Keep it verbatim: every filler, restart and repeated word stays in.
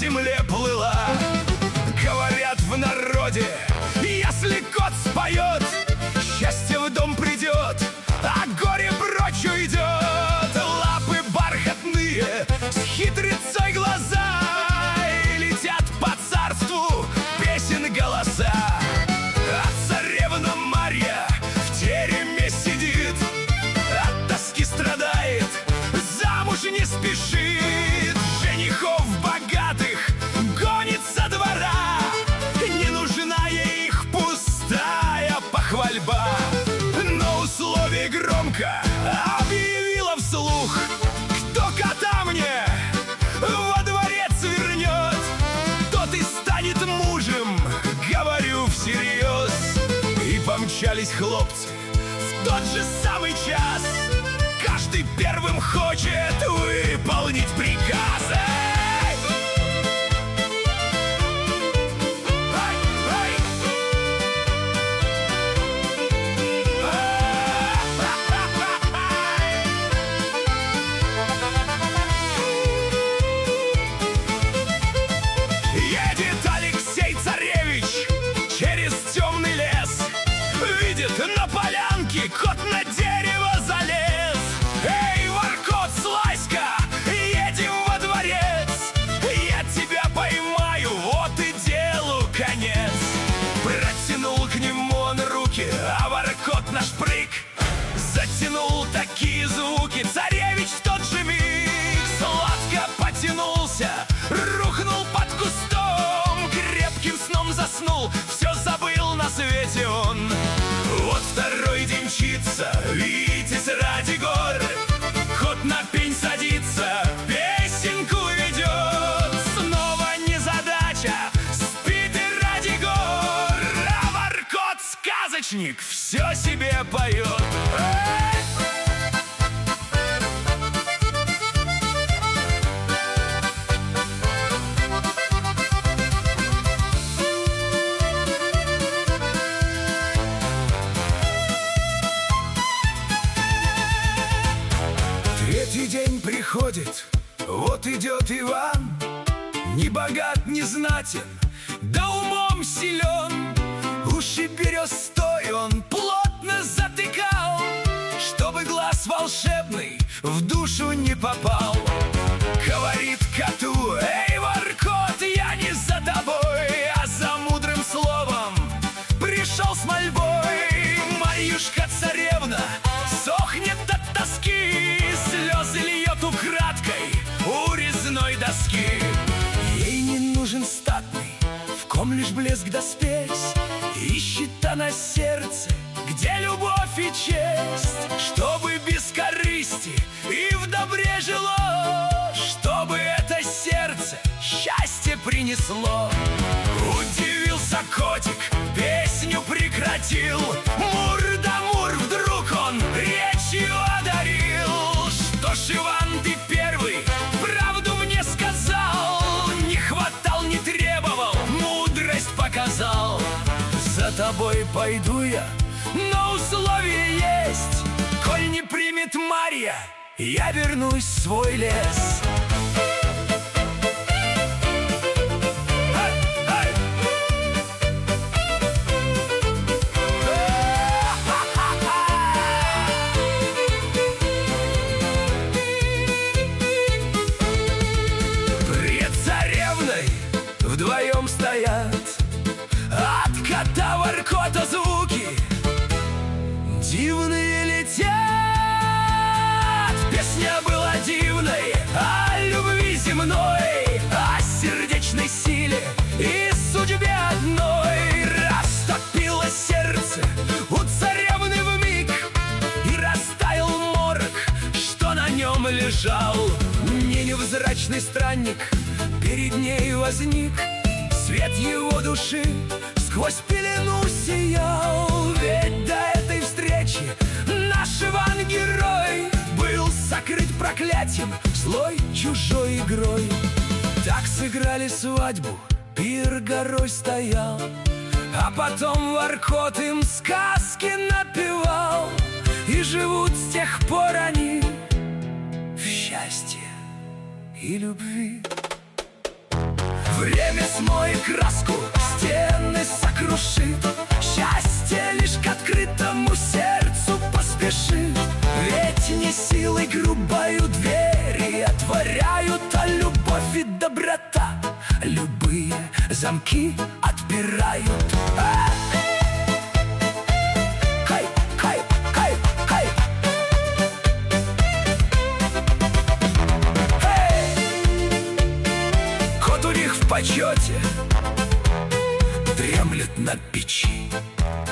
земле плыла. Говорят в народе, если кот споет, счастье в дом придет, а горе прочь уйдет. Лапы бархатные, с хитрецой глаза, и летят по царству песен голоса. А царевна Марья в тереме сидит, от тоски страдает, замуж не спешит. Женихов богатых гонит со двора, не нужна ей их пустая похвальба. Но условие громко объявила вслух: кто кота мне во дворец вернет, тот и станет мужем, говорю всерьез. И помчались хлопцы в тот же самый час, каждый первым хочет выполнить приказ. Эй! Ай, ай! Едет Алексей Царевич через темный лес, видит на полянке кот на дерево залез. Эй, воркот, слазь-ка, едем во дворец, я тебя поймаю, вот и делу конец. Протянул к нему он руки, а воркот наш прыг затянул такие звуки. Царевич в тот же миг сладко потянулся, рухнул под кустом, крепким сном заснул, все забыл на свете он. Вот второй день мчится, Витязь ради гор, кот на пень садится, песенку ведет. Снова незадача, спит и ради гор, а воркот-сказочник все себе поет. Эй! Третий день приходит, вот идет Иван, не богат, не знатен, да умом силен. Уши берестой он плотно затыкал, чтобы глаз волшебный в душу не попал. Говорит коту: эй, воркот, я не за тобой, а за мудрым словом пришел с мольбой. Марьюшка-царевна сохнет от тоски, слезы льет украдкой у резной доски. Ей не нужен статный, в ком лишь блеск да спесь, ищет она сердце, где любовь и честь, чтобы без корысти и в добре жило, чтобы это сердце счастье принесло. Удивился котик, песню прекратил, мур да мур, вдруг он речью одарил. Что ж, Иван, ты первый правду мне сказал, не хватал, не требовал, мудрость показал. За тобой пойду я, но условие есть: коль не примет Марья, я вернусь в свой лес. Вдвоем стоят, от кота воркота звуки дивные летят. Песня была дивной о любви земной, о сердечной силе и судьбе одной. Растопило сердце у царевны вмиг, и растаял морок, что на нем лежал. Не невзрачный странник перед ней возник, свет его души сквозь пелену сиял. Ведь до этой встречи наш Иван-герой был сокрыт проклятием, злой чужой игрой. Так сыграли свадьбу, пир горой стоял, а потом воркот им сказки напевал. И живут с тех пор они в счастье и любви. Время смоет краску, стены сокрушит. Счастье лишь к открытому сердцу поспешит. Ведь не силой грубою двери отворяют, а любовь и доброта любые замки отпирают. А! Хай, хай, хай, хай. Кот у них в почете дремлет на печи.